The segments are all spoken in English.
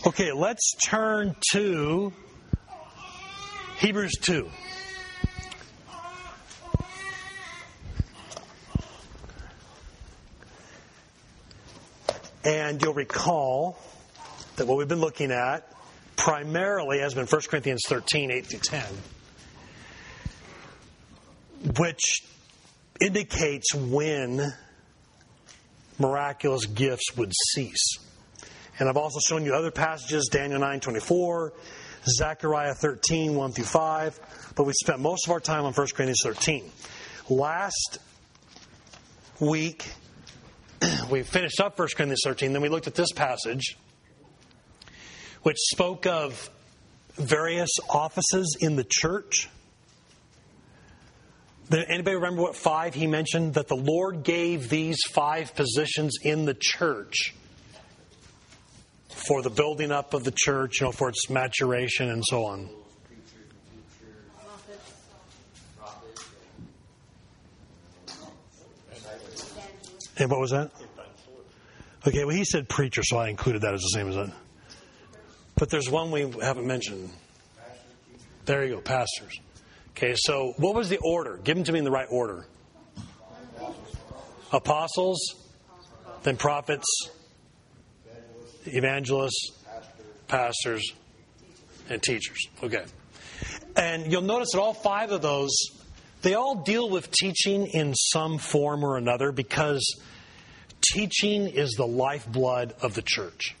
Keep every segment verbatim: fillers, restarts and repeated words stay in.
Okay, let's turn to Hebrews two. And you'll recall that what we've been looking at primarily has been First Corinthians thirteen, eight through ten, which indicates when miraculous gifts would cease. And I've also shown you other passages, Daniel nine twenty-four, Zechariah thirteen, one through five, but we spent most of our time on First Corinthians thirteen. Last week, we finished up First Corinthians thirteen, then we looked at this passage, which spoke of various offices in the church. Anybody remember what five he mentioned? That the Lord gave these five positions in the church for the building up of the church, you know, for its maturation and so on. And what was that? Okay, well, he said preacher, so I included that as the same as that. But there's one we haven't mentioned. There you go, pastors. Okay, so what was the order? Give them to me in the right order. Apostles, then prophets, evangelists, pastors, and teachers. Okay. And you'll notice that all five of those, they all deal with teaching in some form or another, because teaching is the lifeblood of the church.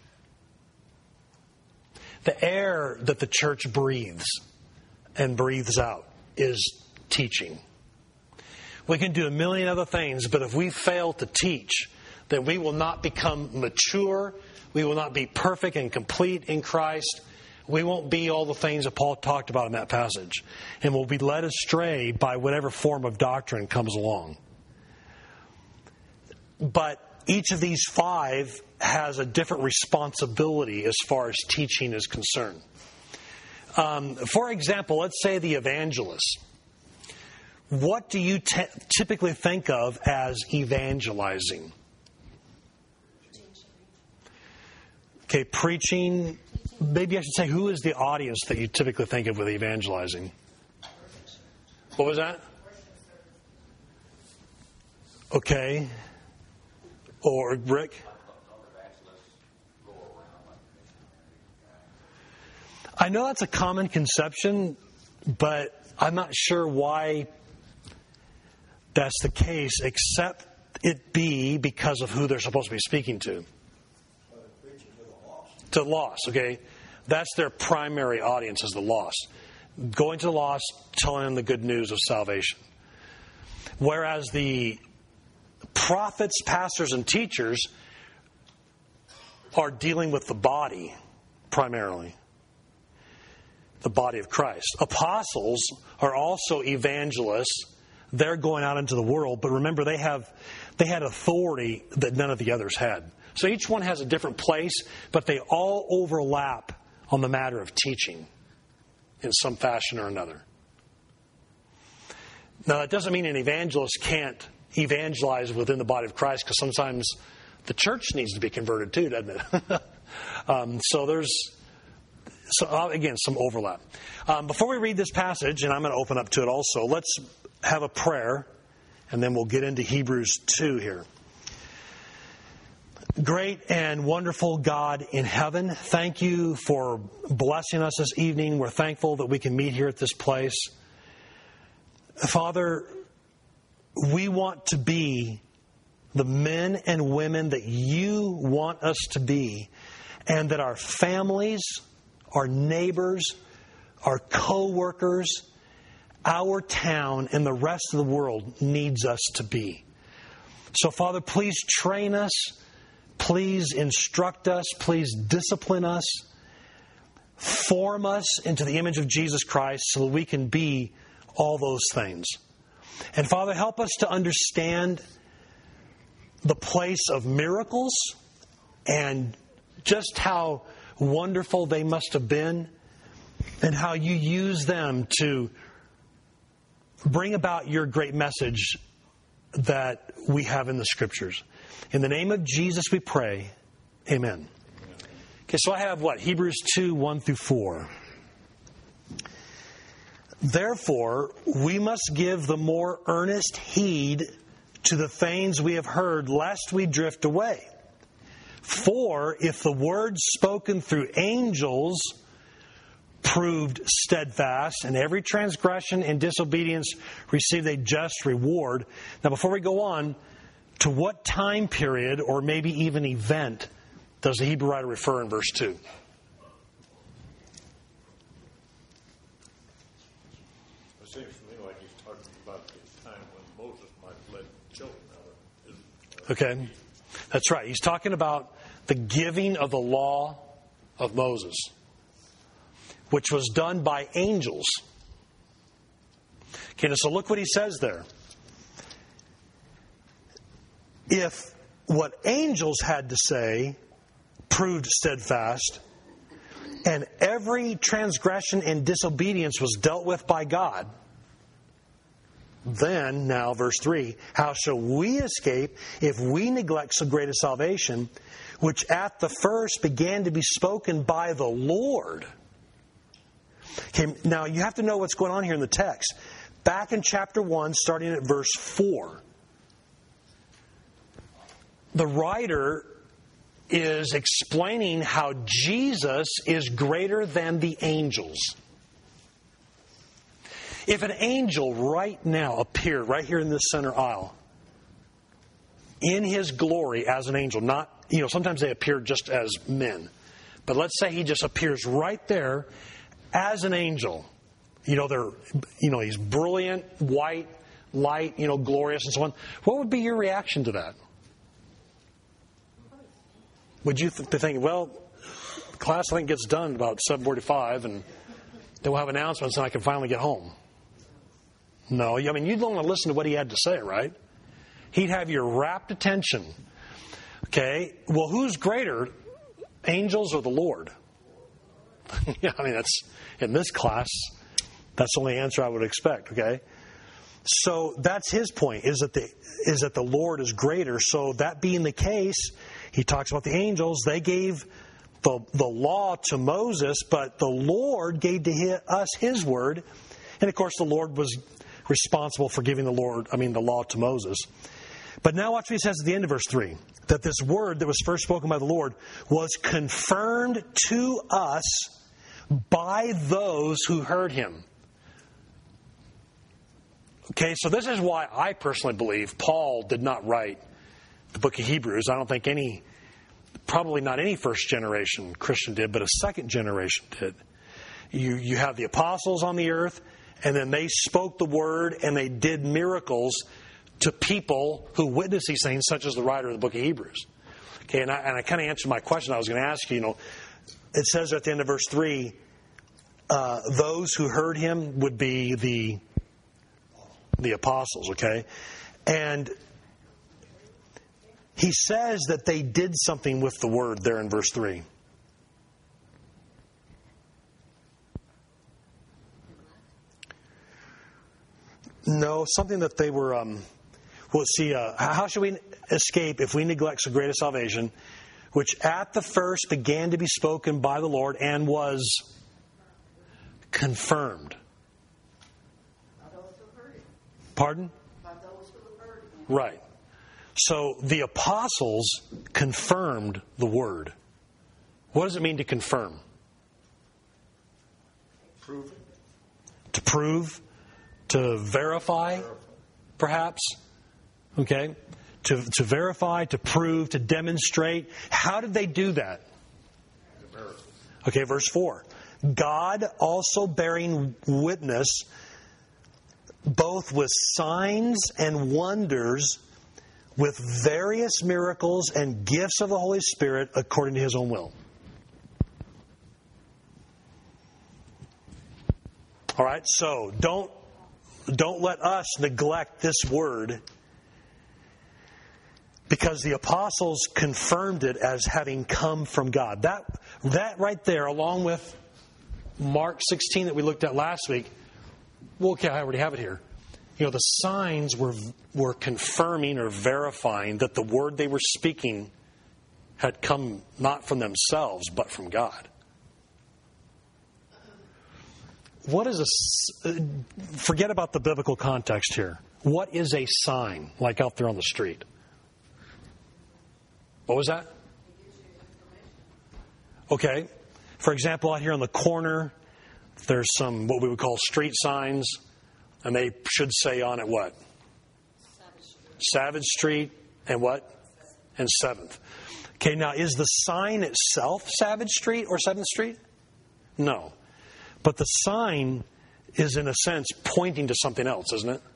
The air that the church breathes and breathes out is teaching. We can do a million other things, but if we fail to teach, then we will not become mature. We will not be perfect and complete in Christ. We won't be all the things that Paul talked about in that passage. And we'll be led astray by whatever form of doctrine comes along. But each of these five has a different responsibility as far as teaching is concerned. Um, for example, let's say the evangelist. What do you t- typically think of as evangelizing? Okay, preaching. Maybe I should say, who is the audience that you typically think of with evangelizing? What was that? Okay. Or Rick? I know that's a common conception, but I'm not sure why that's the case, except it be because of who they're supposed to be speaking to. To the lost, okay? That's their primary audience, is the lost. Going to the lost, telling them the good news of salvation. Whereas the prophets, pastors, and teachers are dealing with the body, primarily. The body of Christ. Apostles are also evangelists. They're going out into the world, but remember, they have they had authority that none of the others had. So each one has a different place, but they all overlap on the matter of teaching in some fashion or another. Now, that doesn't mean an evangelist can't evangelize within the body of Christ, because sometimes the church needs to be converted too, doesn't it? um, so there's, so uh, again, some overlap. Um, before we read this passage, and I'm going to open up to it also, let's have a prayer, and then we'll get into Hebrews two here. Great and wonderful God in heaven, thank you for blessing us this evening. We're thankful that we can meet here at this place. Father, we want to be the men and women that you want us to be, and that our families, our neighbors, our co-workers, our town, and the rest of the world needs us to be. So, Father, please train us. Please instruct us. Please discipline us. Form us into the image of Jesus Christ so that we can be all those things. And Father, help us to understand the place of miracles and just how wonderful they must have been, and how you use them to bring about your great message that we have in the Scriptures. In the name of Jesus we pray. Amen. Okay, so I have what? Hebrews two, one through four. Therefore, we must give the more earnest heed to the things we have heard, lest we drift away. For if the words spoken through angels proved steadfast, and every transgression and disobedience received a just reward. Now, before we go on, to what time period or maybe even event does the Hebrew writer refer in verse two? It seems to me like he's talking about the time when Moses might have led children out of Israel. Okay, that's right. He's talking about the giving of the law of Moses, which was done by angels. Okay, so look what he says there. If what angels had to say proved steadfast, and every transgression and disobedience was dealt with by God, then, now verse three, how shall we escape if we neglect so great a salvation, which at the first began to be spoken by the Lord? Okay, now you have to know what's going on here in the text. Back in chapter one, starting at verse four, the writer is explaining how Jesus is greater than the angels. If an angel right now appeared right here in this center aisle in his glory as an angel, not, you know, sometimes they appear just as men, but let's say he just appears right there as an angel. You know, they're, you know, he's brilliant, white, light, you know, glorious and so on. What would be your reaction to that? Would you th- think, well, class I think gets done about seven forty-five and then we'll have announcements and I can finally get home? No, I mean, you'd want to listen to what he had to say, right? He'd have your rapt attention. Okay, well, who's greater, angels or the Lord? Yeah, I mean, that's, in this class, that's the only answer I would expect, okay? So that's his point, is that the is that the Lord is greater. So that being the case, he talks about the angels. They gave the, the law to Moses, but the Lord gave to his, us his word. And of course, the Lord was responsible for giving the Lord, I mean, the law to Moses. But now watch what he says at the end of verse three, that this word that was first spoken by the Lord was confirmed to us by those who heard him. Okay, so this is why I personally believe Paul did not write the book of Hebrews. I don't think any, probably not any first generation Christian did, but a second generation did. You, you have the apostles on the earth, and then they spoke the word and they did miracles to people who witnessed these things, such as the writer of the book of Hebrews. Okay, and I, and I kind of answered my question I was going to ask you. You know, it says at the end of verse three, uh, those who heard him would be the the apostles, okay? And he says that they did something with the word there in verse three. No, something that they were, um, well, see, uh, how should we escape if we neglect so great a salvation, which at the first began to be spoken by the Lord and was confirmed? Pardon? Right. So the apostles confirmed the word. What does it mean to confirm? Prove. To prove, to verify, perhaps. Okay? To, to verify, to prove, to demonstrate. How did they do that? Okay, verse four. God also bearing witness both with signs and wonders, with various miracles and gifts of the Holy Spirit according to his own will. All right, so don't don't let us neglect this word, because the apostles confirmed it as having come from God. That that right there, along with Mark sixteen that we looked at last week. Well, okay, I already have it here. You know, the signs were were confirming or verifying that the word they were speaking had come not from themselves, but from God. What is a, forget about the biblical context here. What is a sign, like out there on the street? What was that? Okay. For example, out here on the corner, there's some what we would call street signs, and they should say on it what? Savage Street. Savage Street and what? And seventh. Okay, now is the sign itself Savage Street or seventh Street? No. But the sign is, in a sense, pointing to something else, isn't it?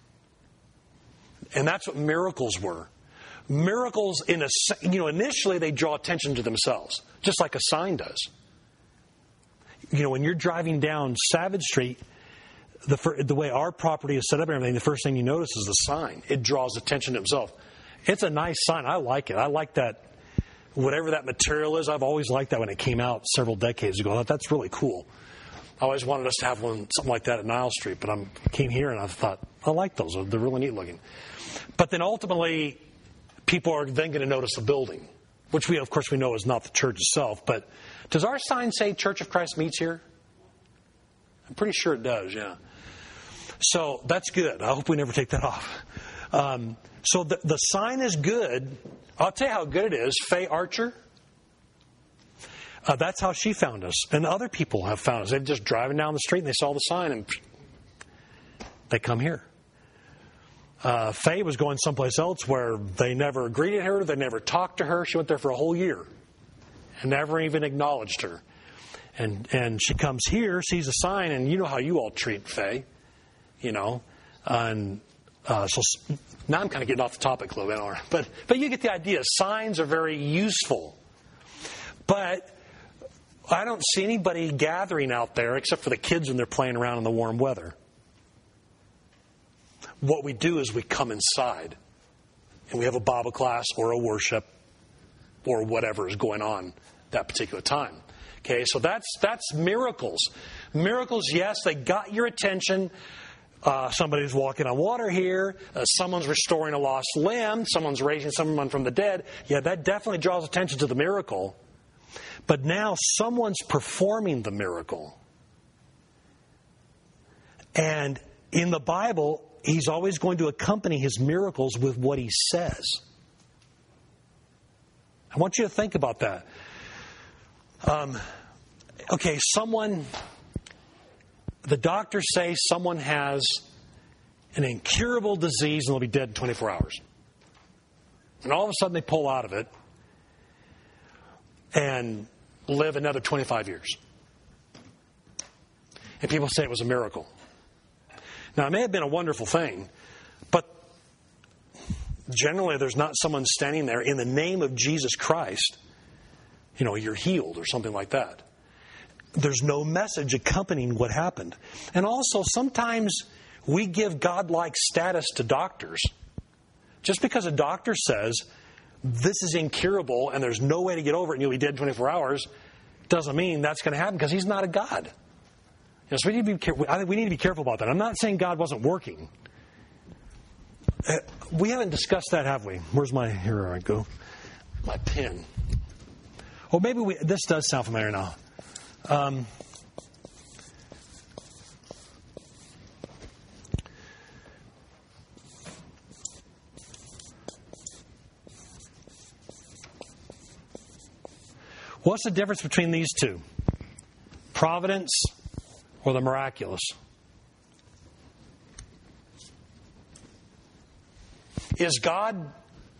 And that's what miracles were. Miracles, in a, you know, initially they draw attention to themselves, just like a sign does. You know, when you're driving down Savage Street, the the way our property is set up and everything, the first thing you notice is the sign. It draws attention to itself. It's a nice sign. I like it. I like that. Whatever that material is, I've always liked that when it came out several decades ago. I thought that's really cool. I always wanted us to have one, something like that at Niles Street, but I came here and I thought, I like those. They're really neat looking. But then ultimately, people are then going to notice the building, which we, of course, we know is not the church itself. But does our sign say Church of Christ Meets Here? I'm pretty sure it does, yeah. So that's good. I hope we never take that off. Um, so the, the sign is good. I'll tell you how good it is. Faye Archer. Uh, that's how she found us. And other people have found us. They're just driving down the street and they saw the sign and they come here. Uh, Faye was going someplace else where they never greeted her. They never talked to her. She went there for a whole year and never even acknowledged her. And and she comes here, sees a sign, and you know how you all treat Faye, you know. And uh, so now I'm kind of getting off the topic a little bit, but but you get the idea. Signs are very useful, but I don't see anybody gathering out there except for the kids when they're playing around in the warm weather. What we do is we come inside and we have a Bible class or a worship or whatever is going on that particular time. Okay, so that's that's miracles. Miracles, yes, they got your attention. Uh, somebody's walking on water here. Uh, someone's restoring a lost limb. Someone's raising someone from the dead. Yeah, that definitely draws attention to the miracle. But now someone's performing the miracle. And in the Bible, he's always going to accompany his miracles with what he says. I want you to think about that. Um, okay, someone, the doctors say someone has an incurable disease and they'll be dead in twenty-four hours. And all of a sudden they pull out of it and live another twenty-five years. And people say it was a miracle. Now, it may have been a wonderful thing, but generally there's not someone standing there in the name of Jesus Christ, you know, you're healed or something like that. There's no message accompanying what happened. And also, sometimes we give godlike status to doctors. Just because a doctor says, this is incurable and there's no way to get over it and you'll be dead in twenty-four hours, doesn't mean that's going to happen because he's not a God. You know, so we need to be careful. I think we need to be careful about that. I'm not saying God wasn't working. Uh, we haven't discussed that, have we? Where's my, here I go, my pen. Oh, maybe we, this does sound familiar now. Um, what's the difference between these two? Providence or the miraculous? Is God...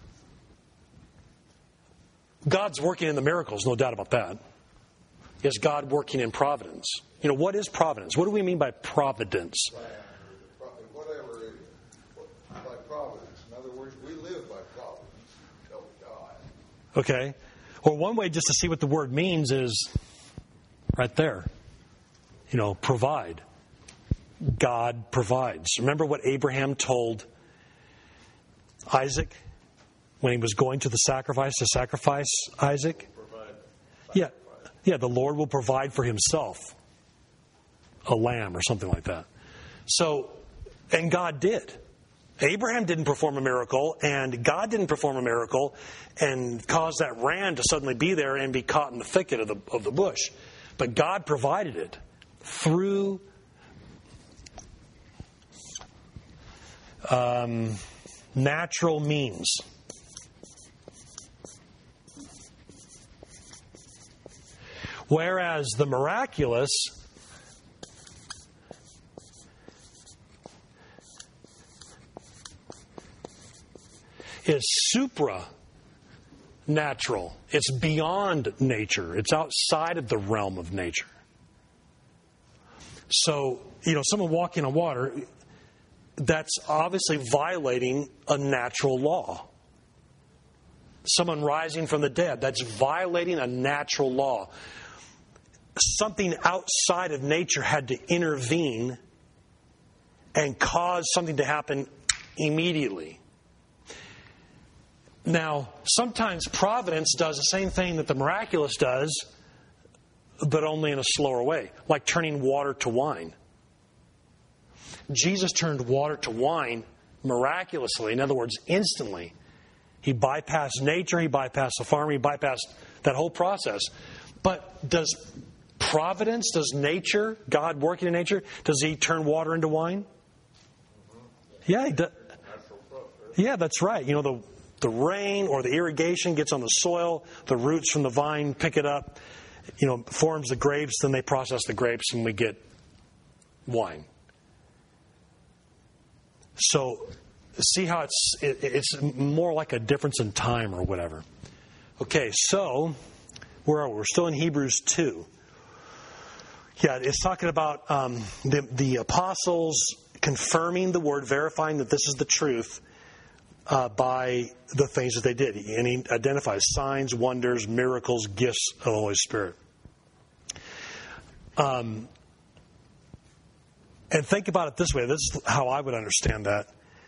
God's working in the miracles, no doubt about that. Is God working in providence? You know, what is providence? What do we mean by providence? Whatever it is, by providence. In other words, we live by providence until we die. Okay. Or one way just to see what the word means is right there. You know, provide. God provides. Remember what Abraham told Isaac when he was going to the sacrifice to sacrifice Isaac? Provide. Yeah. Yeah, the Lord will provide for himself a lamb or something like that. So, and God did. Abraham didn't perform a miracle, and God didn't perform a miracle and cause that ram to suddenly be there and be caught in the thicket of the, of the bush. But God provided it through um, natural means. Whereas the miraculous is supranatural. It's beyond nature. It's outside of the realm of nature. So, you know, someone walking on water, that's obviously violating a natural law. Someone rising from the dead, that's violating a natural law. Something outside of nature had to intervene and cause something to happen immediately. Now, sometimes providence does the same thing that the miraculous does, but only in a slower way, like turning water to wine. Jesus turned water to wine miraculously, in other words, instantly. He bypassed nature, he bypassed the farmer, he bypassed that whole process. But does providence, does nature, God working in nature, does he turn water into wine? Yeah, he does. Yeah, that's right. You know, the The rain or the irrigation gets on the soil, the roots from the vine pick it up, you know, forms the grapes, then they process the grapes and we get wine. So see how it's it, it's more like a difference in time or whatever. Okay, so where are we? We're still in Hebrews two. Yeah, it's talking about um, the, the apostles confirming the word, verifying that this is the truth. Uh, by the things that they did. And he identifies signs, wonders, miracles, gifts of the Holy Spirit. Um, and think about it this way. This is how I would understand that.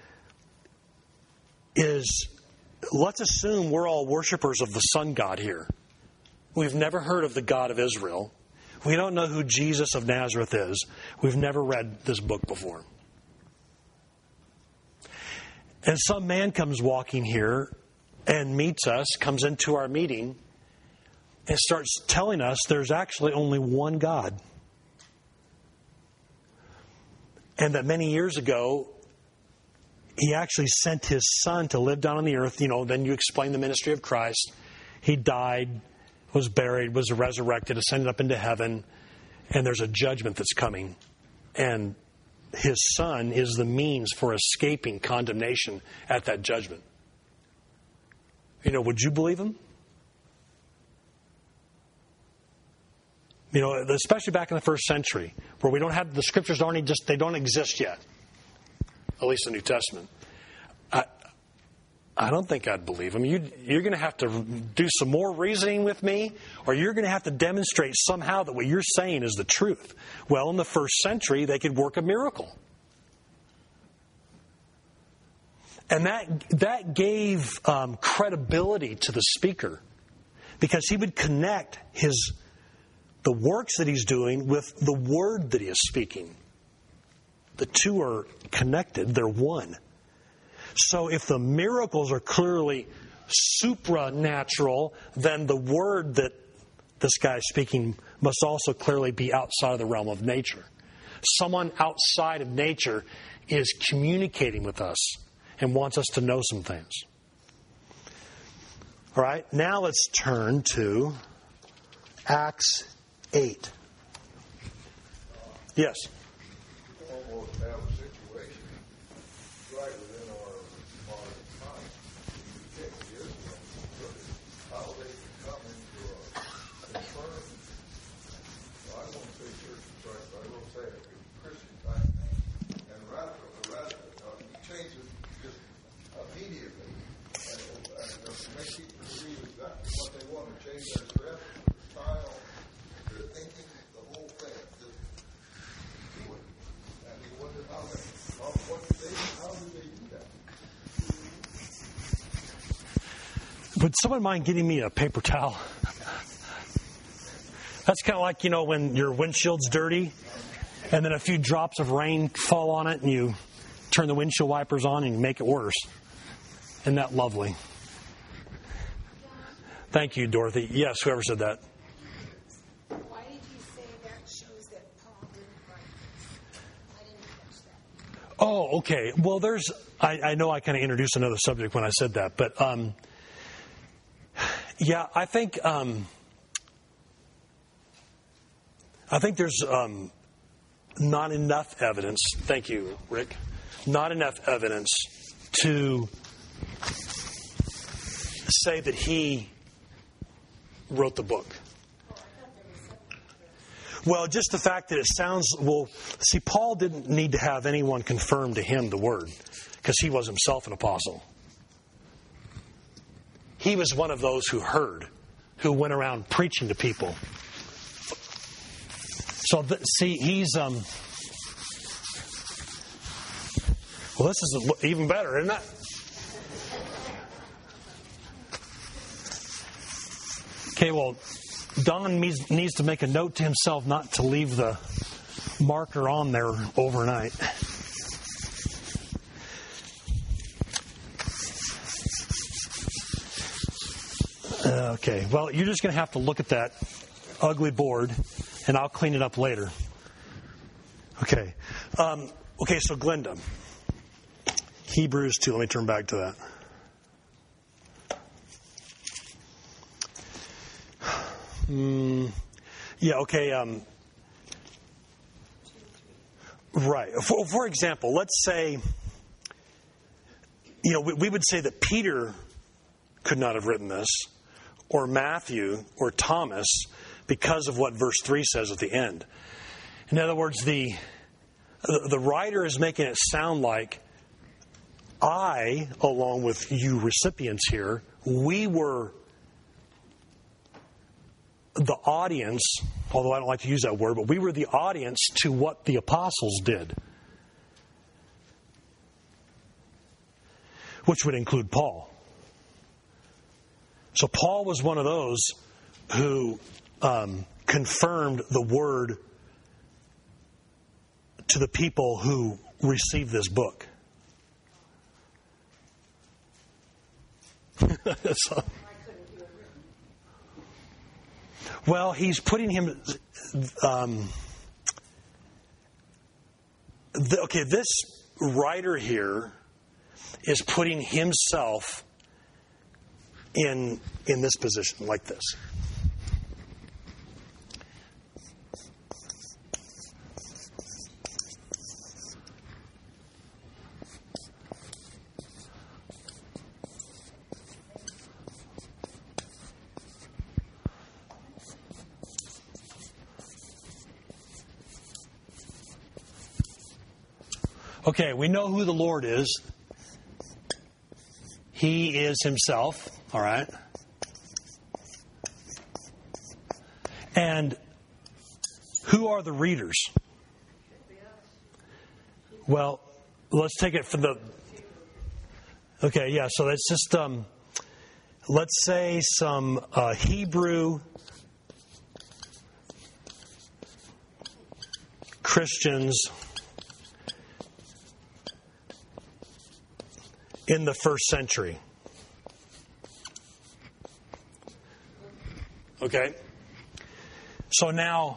Is let's assume we're all worshipers of the sun god here. We've never heard of the God of Israel. We don't know who Jesus of Nazareth is. We've never read this book before. And some man comes walking here and meets us, comes into our meeting, and starts telling us there's actually only one God. And that many years ago, he actually sent his son to live down on the earth. You know, then you explain the ministry of Christ. He died, was buried, was resurrected, ascended up into heaven, and there's a judgment that's coming. And his son is the means for escaping condemnation at that judgment. You know, would you believe him? You know, especially back in the first century, where we don't have the scriptures aren't just they don't exist yet. At least the New Testament. I I don't think I'd believe him. You, you're going to have to do some more reasoning with me, or you're going to have to demonstrate somehow that what you're saying is the truth. Well, in the first century, they could work a miracle. And that that gave um, credibility to the speaker, because he would connect his the works that he's doing with the word that he is speaking. The two are connected. They're one. So if the miracles are clearly supranatural, then the word that this guy is speaking must also clearly be outside of the realm of nature. Someone outside of nature is communicating with us and wants us to know some things. All right, now let's turn to Acts eight. Yes? Almost have a situation right within our modern time. Ten years ago, how they can come into a confirmed, well, I won't say church of Christ, but I will say it, Christian type thing, and radical, radical, uh, he changes just immediately, and, and uh, make people believe exactly what they want to change their dress, their style, their thinking, the whole thing. Just do it. And you wonder how they, how, what they, how do they do that? Would someone mind getting me a paper towel? That's kind of like, you know, when your windshield's dirty and then a few drops of rain fall on it and you turn the windshield wipers on and make it worse. Isn't that lovely? Thank you, Dorothy. Yes, whoever said that. Why did you say that shows that Paul didn't write this? I didn't catch that. Oh, okay. Well, there's, I, I know I kind of introduced another subject when I said that, but um, yeah, I think, um, I think there's um, not enough evidence, thank you, Rick, not enough evidence to say that he wrote the book. Well, just the fact that it sounds, well, see, Paul didn't need to have anyone confirm to him the word because he was himself an apostle. He was one of those who heard, who went around preaching to people. So, th- see, he's, um, well, this is even better, isn't it? Okay, well, Don needs, needs to make a note to himself not to leave the marker on there overnight. Okay, well, you're just going to have to look at that ugly board, and I'll clean it up later. Okay, um, okay. So Glenda, Hebrews two. Let me turn back to that. Mm, yeah, okay. Um, right. For, for example, let's say, you know, we, we would say that Peter could not have written this, or Matthew, or Thomas, because of what verse three says at the end. In other words, the the writer is making it sound like I, along with you recipients here, we were the audience, although I don't like to use that word, but we were the audience to what the apostles did, which would include Paul. So Paul was one of those who um, confirmed the word to the people who received this book. So, well, he's putting him. Um, the, okay, this writer here is putting himself in in this position, like this. Okay, we know who the Lord is. He is himself, all right? And who are the readers? Well, let's take it for the... Okay, yeah, so that's just, um, let's say some uh, Hebrew Christians in the first century. Okay? So now,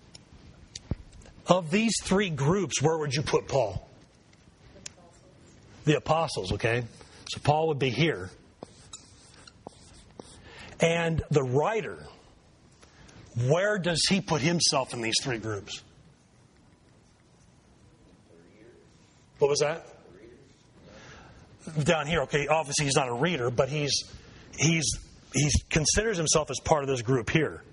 of these three groups, where would you put Paul? The apostles, okay? So Paul would be here. And the writer, where does he put himself in these three groups? What was that? Down here, okay, obviously he's not a reader, but he's he's he considers himself as part of this group here.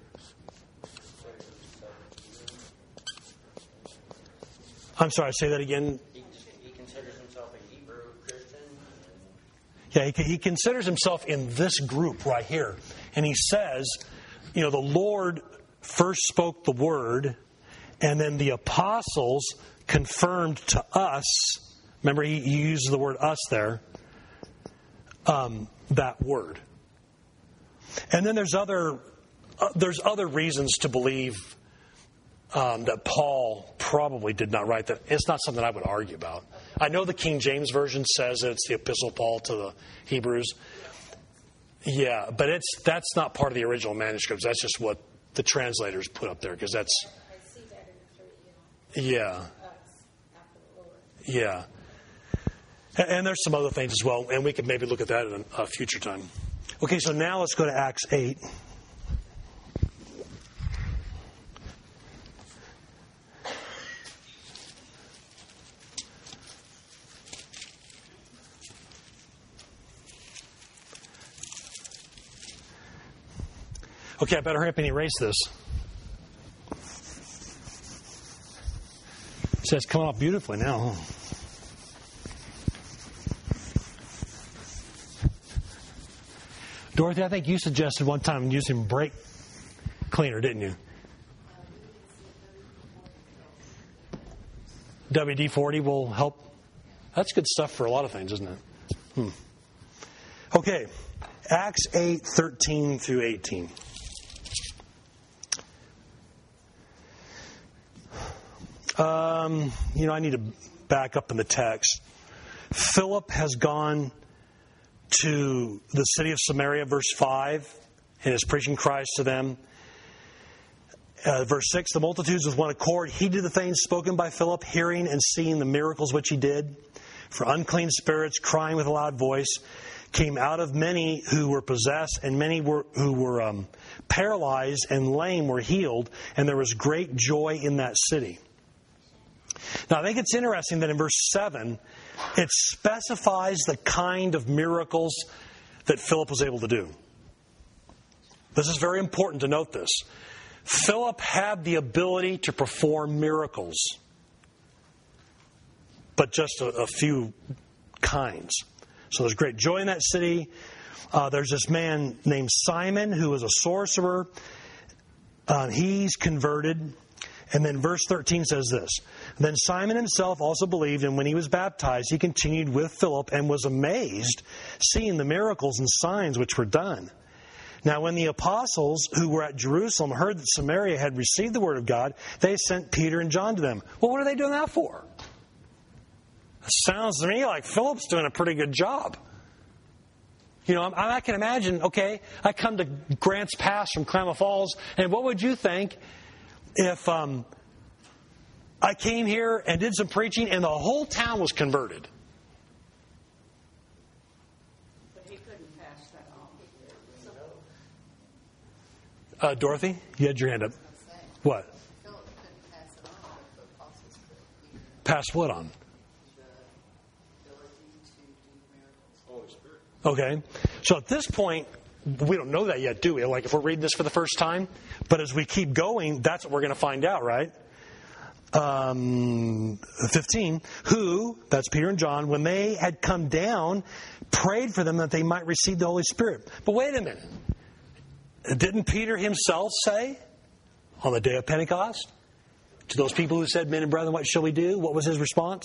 I'm sorry, say that again. He, he considers himself a Hebrew Christian. Yeah, he, he considers himself in this group right here. And he says, you know, the Lord first spoke the word, and then the apostles confirmed to us. Remember, he, he uses the word us there, um, that word. And then there's other uh, there's other reasons to believe um, that Paul probably did not write that. It's not something I would argue about. I know the King James Version says that it's the Epistle of Paul to the Hebrews. Yeah, but it's that's not part of the original manuscripts. That's just what the translators put up there because that's. I see that in the three, you know, Yeah. us after the Lord. Yeah. And, and there's some other things as well, and we could maybe look at that in a, a future time. Okay, so now let's go to Acts eight. Okay, I better hurry up and erase this. So it's coming out beautifully now. Huh? Dorothy, I think you suggested one time using brake cleaner, didn't you? W D forty will help. That's good stuff for a lot of things, isn't it? Hmm. Okay, Acts eight, thirteen through eighteen. Um, you know, I need to back up in the text. Philip has gone to the city of Samaria, verse five, and is preaching Christ to them. Uh, verse six, the multitudes with one accord heeded the things spoken by Philip, hearing and seeing the miracles which he did. For unclean spirits, crying with a loud voice, came out of many who were possessed, and many were, who were um, paralyzed and lame were healed, and there was great joy in that city. Now, I think it's interesting that in verse seven, it specifies the kind of miracles that Philip was able to do. This is very important to note this. Philip had the ability to perform miracles, but just a, a few kinds. So there's great joy in that city. Uh, there's this man named Simon who is a sorcerer. Uh, he's converted. And then verse thirteen says this. Then Simon himself also believed, and when he was baptized, he continued with Philip and was amazed, seeing the miracles and signs which were done. Now when the apostles who were at Jerusalem heard that Samaria had received the word of God, they sent Peter and John to them. Well, what are they doing that for? It sounds to me like Philip's doing a pretty good job. You know, I, I can imagine, okay, I come to Grants Pass from Klamath Falls, and what would you think if um, I came here and did some preaching and the whole town was converted? But he couldn't pass that on. Uh, Dorothy, you had your hand up. What? Philip couldn't pass it on, but the apostles could. Pass what on? The ability to do miracles. Holy Spirit. Okay. So at this point, we don't know that yet, do we? Like if we're reading this for the first time. But as we keep going, that's what we're going to find out, right? Um, fifteen, who, that's Peter and John, when they had come down, prayed for them that they might receive the Holy Spirit. But wait a minute. Didn't Peter himself say on the day of Pentecost to those people who said, men and brethren, what shall we do? What was his response?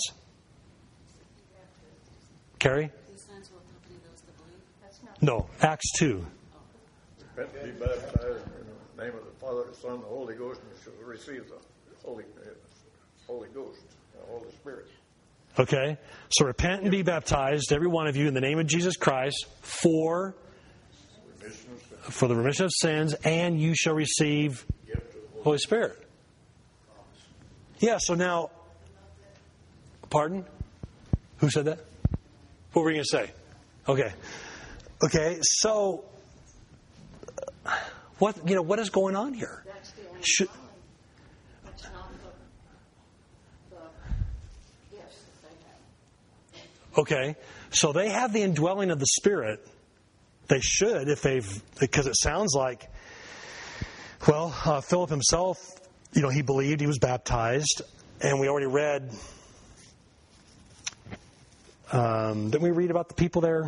Carrie? These signs will accompany those that believe. That's not. No, Acts two. Repent and be baptized in the name of the Father, the Son, and the Holy Ghost, and you shall receive the Holy, uh, Holy Ghost, the Holy Spirit. Okay, so repent and be baptized, every one of you, in the name of Jesus Christ, for, for the remission of sins, and you shall receive the Holy Spirit. Yeah, so now, pardon? Who said that? What were you going to say? Okay. Okay, so, what, you know, what is going on here? That's the only Should, sign. That's not the, the gifts that they have. Okay, so they have the indwelling of the Spirit. They should, if they've, because it sounds like, well, uh, Philip himself, you know, he believed, he was baptized, and we already read, um, didn't we read about the people there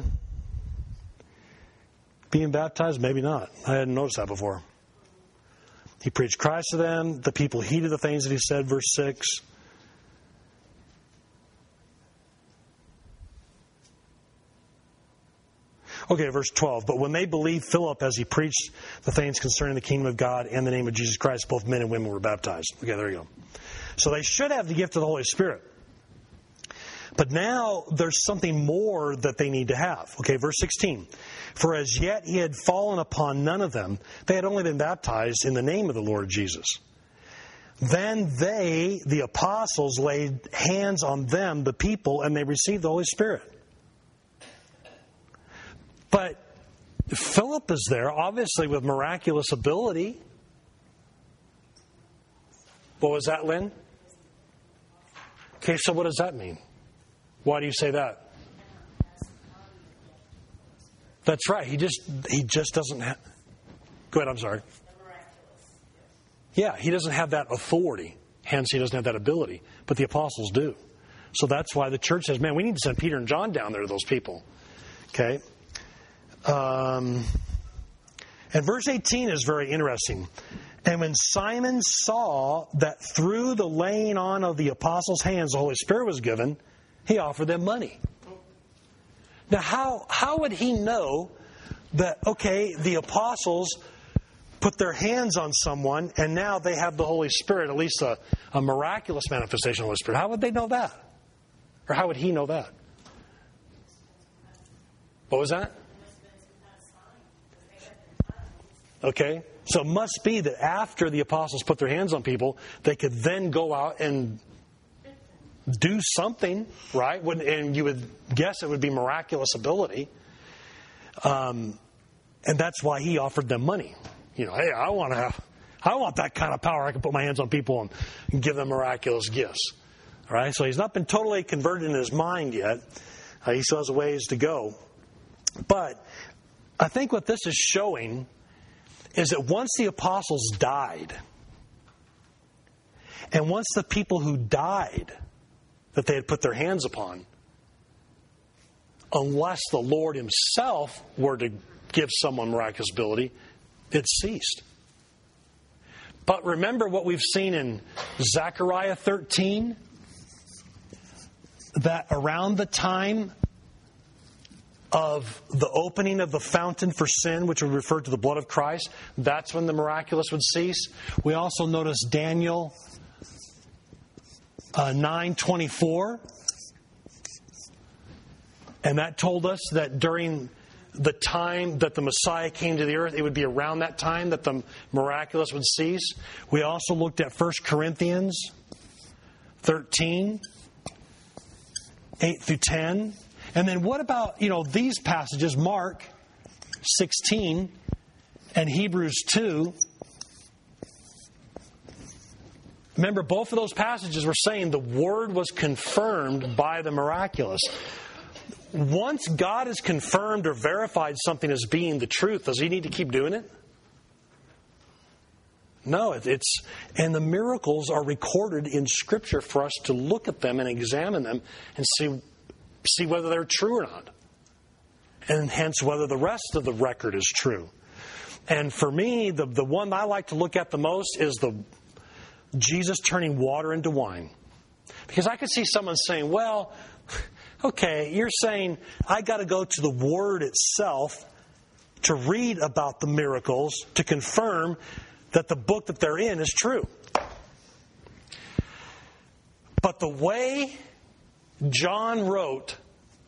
being baptized? Maybe not. I hadn't noticed that before. He preached Christ to them. The people heeded the things that he said, verse six. Okay, verse twelve. But when they believed Philip as he preached the things concerning the kingdom of God and the name of Jesus Christ, both men and women were baptized. Okay, there you go. So they should have the gift of the Holy Spirit. But now there's something more that they need to have. Okay, verse sixteen. For as yet he had fallen upon none of them. They had only been baptized in the name of the Lord Jesus. Then they, the apostles, laid hands on them, the people, and they received the Holy Spirit. But Philip is there, obviously with miraculous ability. What was that, Lynn? Okay, so what does that mean? Why do you say that? That's right. He just he just doesn't have... Go ahead, I'm sorry. Yeah, he doesn't have that authority. Hence, he doesn't have that ability. But the apostles do. So that's why the church says, man, we need to send Peter and John down there to those people. Okay? Um, and verse eighteen is very interesting. And when Simon saw that through the laying on of the apostles' hands the Holy Spirit was given, he offered them money. Now, how how would he know that, okay, the apostles put their hands on someone and now they have the Holy Spirit, at least a, a miraculous manifestation of the Holy Spirit? How would they know that? Or how would he know that? What was that? Okay, so it must be that after the apostles put their hands on people, they could then go out and do something, right? And you would guess it would be miraculous ability. Um, and that's why he offered them money. You know, hey, I want to have, I want that kind of power. I can put my hands on people and, and give them miraculous gifts. All right, so he's not been totally converted in his mind yet. Uh, he still has a ways to go. But I think what this is showing is that once the apostles died, and once the people who died that they had put their hands upon, unless the Lord himself were to give someone miraculous ability, it ceased. But remember what we've seen in Zechariah thirteen, that around the time of the opening of the fountain for sin, which would refer to the blood of Christ, that's when the miraculous would cease. We also notice Daniel uh, nine twenty-four, and that told us that during the time that the Messiah came to the earth, it would be around that time that the miraculous would cease. We also looked at First Corinthians thirteen, eight through ten. And then what about, you know, these passages, Mark sixteen and Hebrews two. Remember, both of those passages were saying the Word was confirmed by the miraculous. Once God has confirmed or verified something as being the truth, does he need to keep doing it? No, it's, and the miracles are recorded in Scripture for us to look at them and examine them and see see whether they're true or not. And hence whether the rest of the record is true. And for me, the, the one I like to look at the most is the Jesus turning water into wine. Because I could see someone saying, well, okay, you're saying I got to go to the Word itself to read about the miracles to confirm that the book that they're in is true. But the way John wrote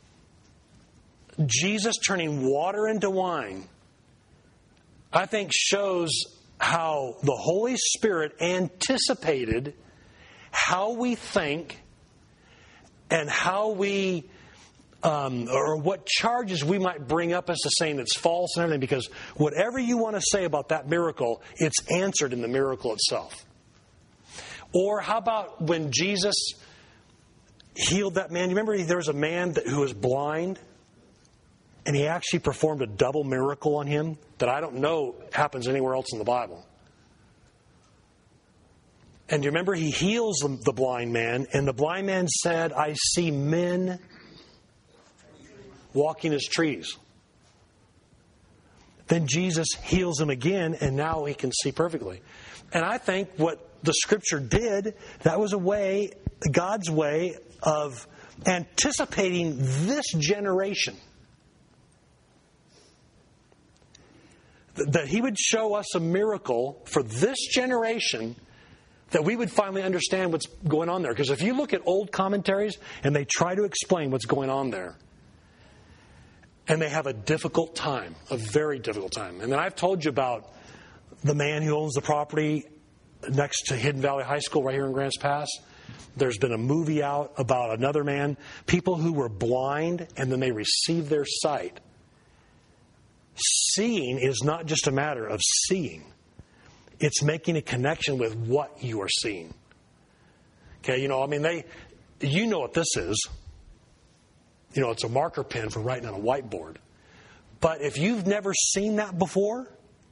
Jesus turning water into wine, I think shows how the Holy Spirit anticipated how we think and how we, um, or what charges we might bring up as to saying it's false and everything, because whatever you want to say about that miracle, it's answered in the miracle itself. Or how about when Jesus healed that man? You remember there was a man that, who was blind, and he actually performed a double miracle on him that I don't know happens anywhere else in the Bible. And you remember he heals the, the blind man, and the blind man said, I see men walking as trees. Then Jesus heals him again, and now he can see perfectly. And I think what the Scripture did, that was a way, God's way of anticipating this generation that He would show us a miracle for this generation, that we would finally understand what's going on there. Because if you look at old commentaries and they try to explain what's going on there, and they have a difficult time, a very difficult time. And then I've told you about the man who owns the property next to Hidden Valley High School right here in Grants Pass. There's been a movie out about another man, people who were blind and then they received their sight. Seeing is not just a matter of seeing. It's making a connection with what you are seeing. Okay, you know, I mean, they, you know what this is. You know, it's a marker pen for writing on a whiteboard. But if you've never seen that before,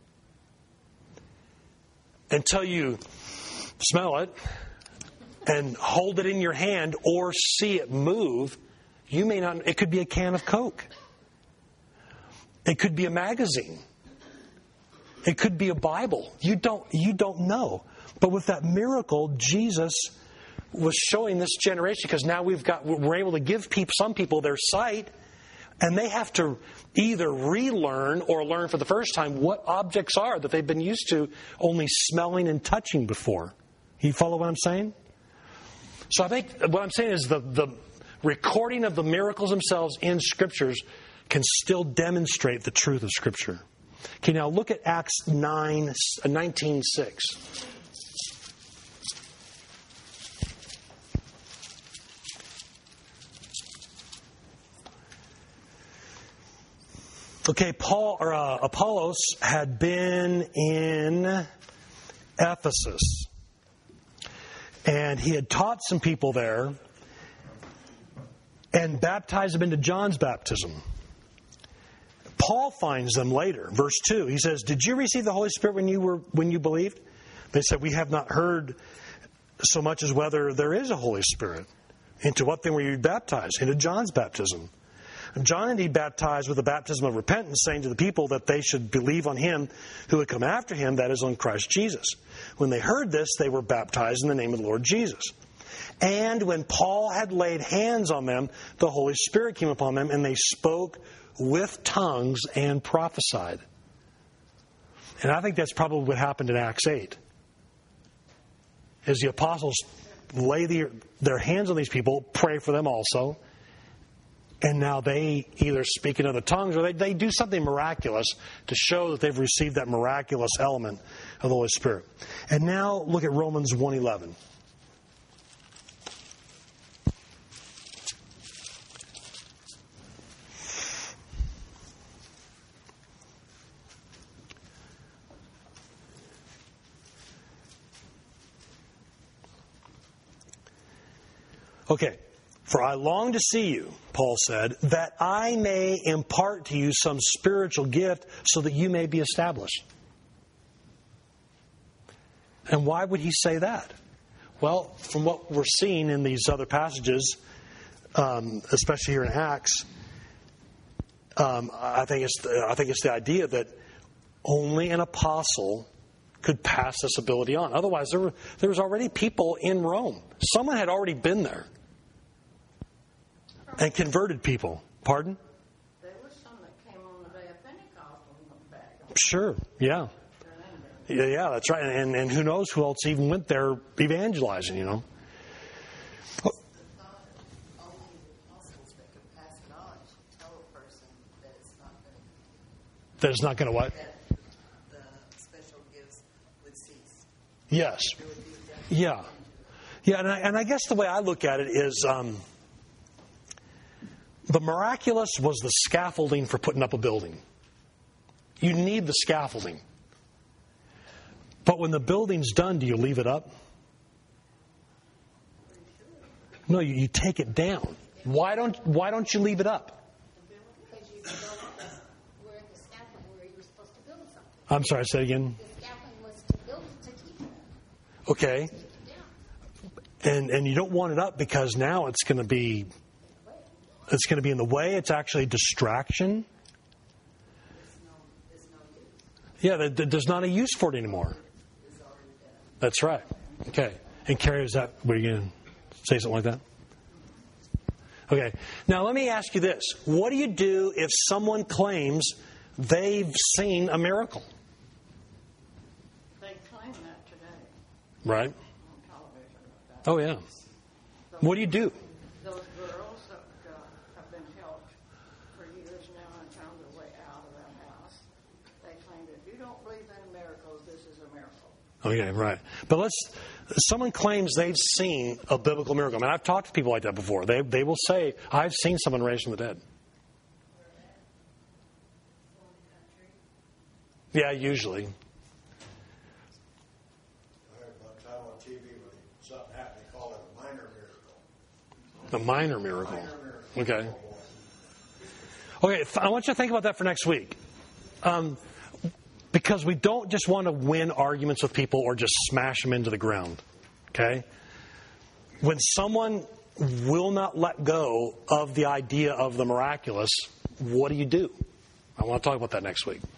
until you smell it and hold it in your hand or see it move, you may not, it could be a can of Coke. It could be a magazine. It could be a Bible. You don't, you don't know. But with that miracle, Jesus was showing this generation, because now we've got, we're able to give people, some people their sight, and they have to either relearn or learn for the first time what objects are that they've been used to only smelling and touching before. You follow what I'm saying? So I think what I'm saying is the, the recording of the miracles themselves in Scriptures can still demonstrate the truth of Scripture. Okay, now look at Acts nine, nineteen six. Okay, Paul or uh, Apollos had been in Ephesus, and he had taught some people there and baptized them into John's baptism. Paul finds them later, verse two. He says, "Did you receive the Holy Spirit when you were when you believed?" They said, "We have not heard so much as whether there is a Holy Spirit. Into what then were you baptized? Into John's baptism. John indeed baptized with the baptism of repentance, saying to the people that they should believe on him who would come after him, that is, on Christ Jesus. When they heard this, they were baptized in the name of the Lord Jesus. And when Paul had laid hands on them, the Holy Spirit came upon them, and they spoke with tongues and prophesied." And I think that's probably what happened in Acts eight. As the apostles lay the, their hands on these people, pray for them also, and now they either speak in other tongues or they, they do something miraculous to show that they've received that miraculous element of the Holy Spirit. And now look at Romans one eleven. Okay. "For I long to see you," Paul said, "that I may impart to you some spiritual gift so that you may be established." And why would he say that? Well, from what we're seeing in these other passages, um, especially here in Acts, um, I think it's the, I think it's the idea that only an apostle could pass this ability on. Otherwise, there were there was already people in Rome. Someone had already been there and converted people. Pardon? There was some that came on the day of Pentecost and went back. Sure, yeah. Yeah, yeah, that's right. And, and who knows who else even went there evangelizing, you know. It's not only the apostles that could pass it on. It should tell a person that it's not going to, That it's not going to what? that the special gifts would cease. Yes. There would be a definite Yeah. Yeah, and I, and I guess the way I look at it is um, the miraculous was the scaffolding for putting up a building. You need the scaffolding. But when the building's done, do you leave it up? No, you, you take it down. Why don't Why don't you leave it up? Because you built where the scaffolding where you were supposed to build something. I'm sorry, say it again. The scaffolding was to build it to keep it, Okay. keep it down. And and you don't want it up because now it's going to be it's going to be in the way. It's actually a distraction. Yeah, there, there's not a use for it anymore. That's right. Okay. And Carrie, is that, were you going to say something like that? Okay. Now, let me ask you this. What do you do if someone claims they've seen a miracle? Right. on television. But that- Oh, yeah. What do you do? Those girls that uh, have been helped for years now and found their way out of that house, they claim that if you don't believe in miracles, this is a miracle. Okay, right. But let's. Someone claims they've seen a biblical miracle. I mean, I've talked to people like that before. They they will say, "I've seen someone raised from the dead." Yeah, usually. I heard one time on T V when something happened, they called it a minor miracle. A minor miracle. Minor miracle. Okay. Okay, I want you to think about that for next week. Um, because we don't just want to win arguments with people or just smash them into the ground. Okay? When someone will not let go of the idea of the miraculous, what do you do? I want to talk about that next week.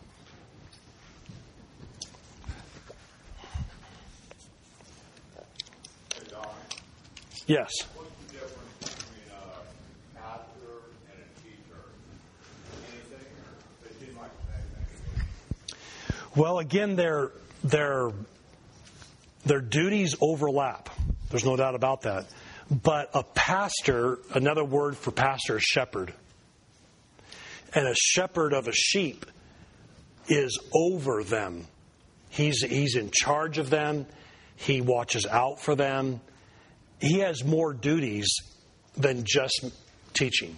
Hey, Don, Yes. what's the difference between a pastor and a teacher? Anything, or they seem like the same thing? Well, again, their their their duties overlap. There's no doubt about that. But a pastor, another word for pastor is shepherd. And a shepherd of a sheep is over them. He's he's in charge of them. He watches out for them. He has more duties than just teaching.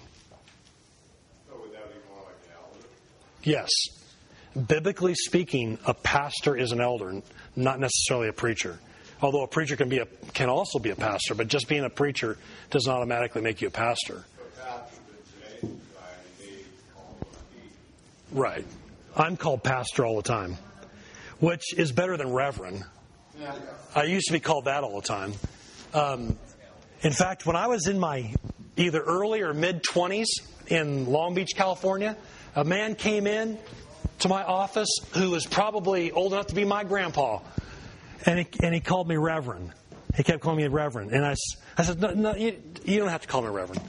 So would that be more like an elder? Yes. Biblically speaking, a pastor is an elder, not necessarily a preacher. Although a preacher can be a, can also be a pastor, but just being a preacher does not automatically make you a pastor. So pastors in today's society, they call them a teacher. Right. I'm called pastor all the time, which is better than reverend. I used to be called that all the time. Um, in fact, when I was in my either early or mid-twenties in Long Beach, California, a man came in to my office who was probably old enough to be my grandpa, and he, and he called me Reverend. He kept calling me Reverend. And I, I said, no, no you, you don't have to call me Reverend.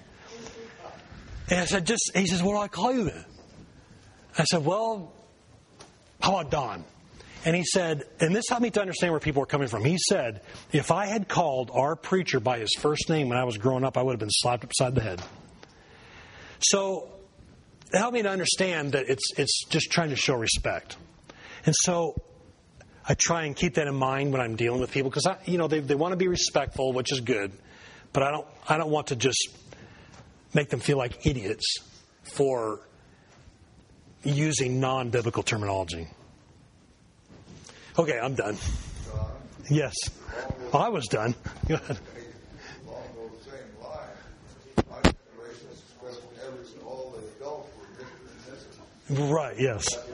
And I said, just, he says, what do I call you then? I said, well, how about Don? And he said, and this helped me to understand where people were coming from. He said, if I had called our preacher by his first name when I was growing up, I would have been slapped upside the head. So it helped me to understand that it's it's just trying to show respect. And so I try and keep that in mind when I'm dealing with people because I, you know, they they want to be respectful, which is good, but I don't I don't want to just make them feel like idiots for using non-biblical terminology. Okay, I'm done. Don, Yes. Oh, I was done. Go ahead. along those same lines, my generation, especially every, all the adults were Christians. Right, yes. That